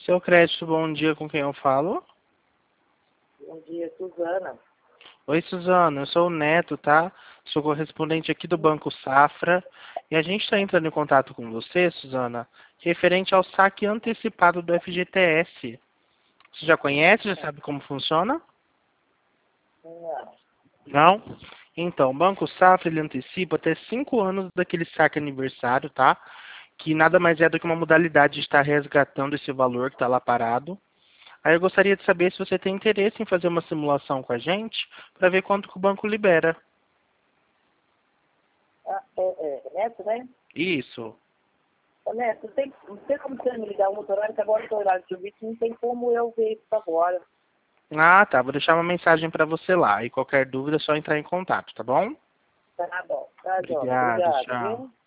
Seu crédito, bom dia, com quem eu falo? Bom dia, Suzana. Oi, Suzana, eu sou o Neto, tá? Sou correspondente aqui do Banco Safra. E a gente está entrando em contato com você, Suzana, referente ao saque antecipado do FGTS. Você já conhece, já sabe como funciona? Não. Não? Então, o Banco Safra, ele antecipa até 5 anos daquele saque aniversário, tá? Que nada mais é do que uma modalidade de estar resgatando esse valor que está lá parado. Aí eu gostaria de saber se você tem interesse em fazer uma simulação com a gente para ver quanto que o banco libera. Neto, né? Isso. Ô, Neto, não tem como você me ligar um outro horário, que agora eu tô horário de serviço, não tem como eu ver isso agora. Ah, tá. Vou deixar uma mensagem para você lá. E qualquer dúvida é só entrar em contato, tá bom? Tá bom, tá, Jota. Obrigado, Obrigado, tchau. viu?